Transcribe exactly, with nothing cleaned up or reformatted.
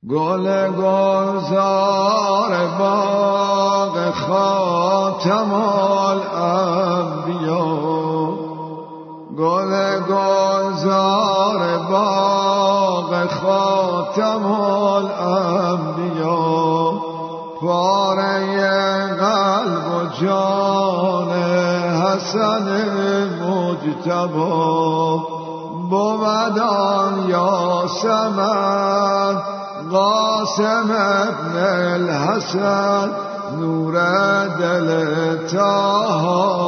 گل گلزار باغ خاتم الانبیا، گل گلزار باغ خاتم الانبیا، پاره قلب و جان حسن مجتبی، بودان یاسمن قاسم ابن الحسن، نور دل طه